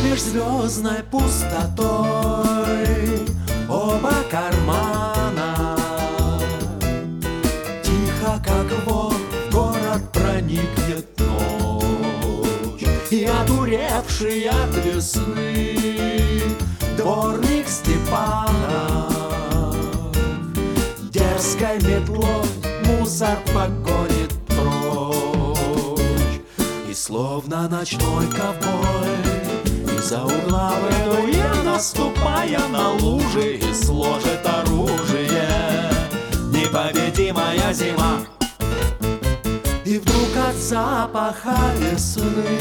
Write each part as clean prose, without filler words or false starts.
Межзвездной пустотой оба кармана. Тихо, как вор, в город проникнет ночь, и одуревший от весны дворник Степанов дерзкой метлой мусор погонит прочь. И словно ночной ковбой из-за угла выдуя, наступая на лужи, и сложит оружие непобедимая зима. И вдруг от запаха весны,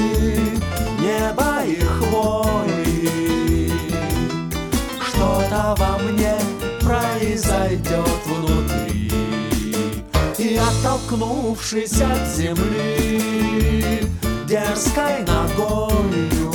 неба и хвои что-то во мне произойдет внутри. И оттолкнувшись от земли дерзкой ногою,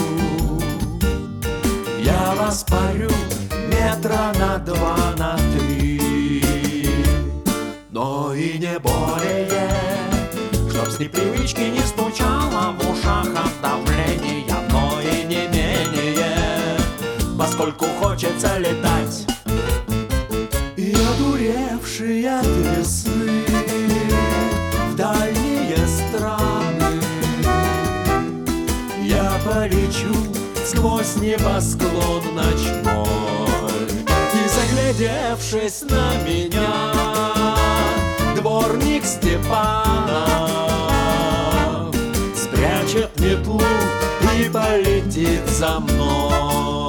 я воспарю метра на 2, на 3. Но и не более, чтоб с непривычки не стучало в ушах от давления, но и не менее, поскольку хочется летать. И одуревший от весны в дальние страны я полечу сквозь небосклон ночной. И заглядевшись на меня, дворник Степанов спрячет метлу и полетит за мной.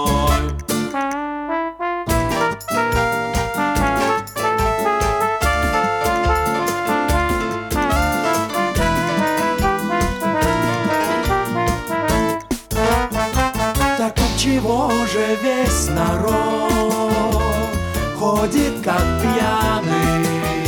Чего же весь народ ходит как пьяный?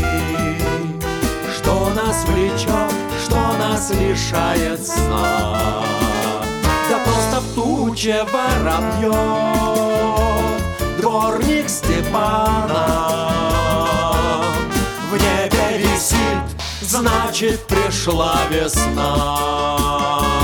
Что нас влечет, что нас лишает сна? Да просто в туче воробьев дворник Степанов в небе висит, значит пришла весна.